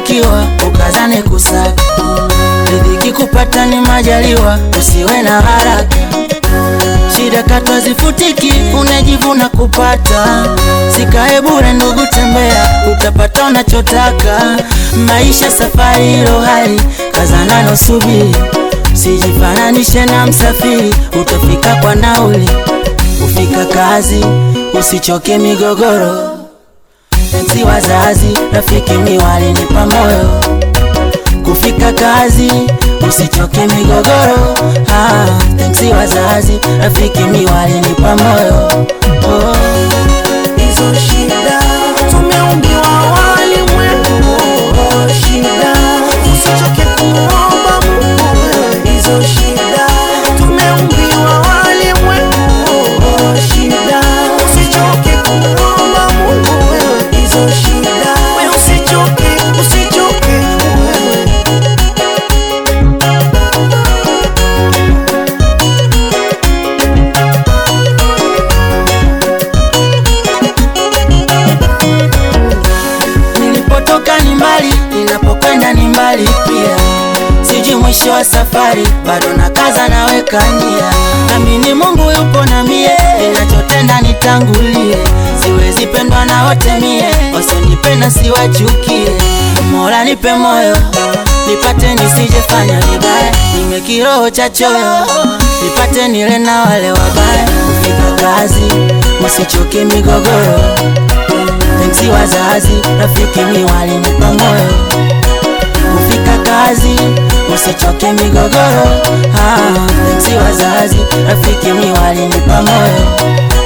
umefanikiwa ukazane kusaka. Riziki kupata ni majaliwa, usiwe na haraka. Shida katwa zifutiki, unajivuna kupata. Sikae bure ndugu, tembea utapata unachotaka. Maisha safari hilo hali, kazana na subiri. Sijifananishe na msafiri, utafika kwa nauli. Ufika kazi, usichoke migogoro. Enzi wazazi, rafiki mi walinipa moyo. Kufika kazi, usichoke migogoro. Enzi wazazi, rafiki mi walinipa moyo. Hizo shida tumeumbiwa walimwengu. Shida usichoke kuomba Mungu. Hizo shida tumeumbiwa walimwengu. Shida usichoke kuomba Mungu. Hizo shida wewe usichoke wewe. Nilipotoka ni mbali, ninapokwenda ni mbali pia. Siji mwisho wa safari, bado nakaza naweka nia. Naamini Mungu yupo na mie, ninachotenda nitangulie. Siwezi pendwa na wote mie, wasionipenda siwachukie. Mola nipe moyo, nipate nisijefanya vibaya. Nime kiroho cha choyo, nipate nile na wale wabaya. Kufika kazi, usichoke migogoro. Enzi wazazi, rafiki mi walinipa moyo. Kufika kazi, usichoke migogoro. Enzi wazazi, rafiki mi walinipa moyo.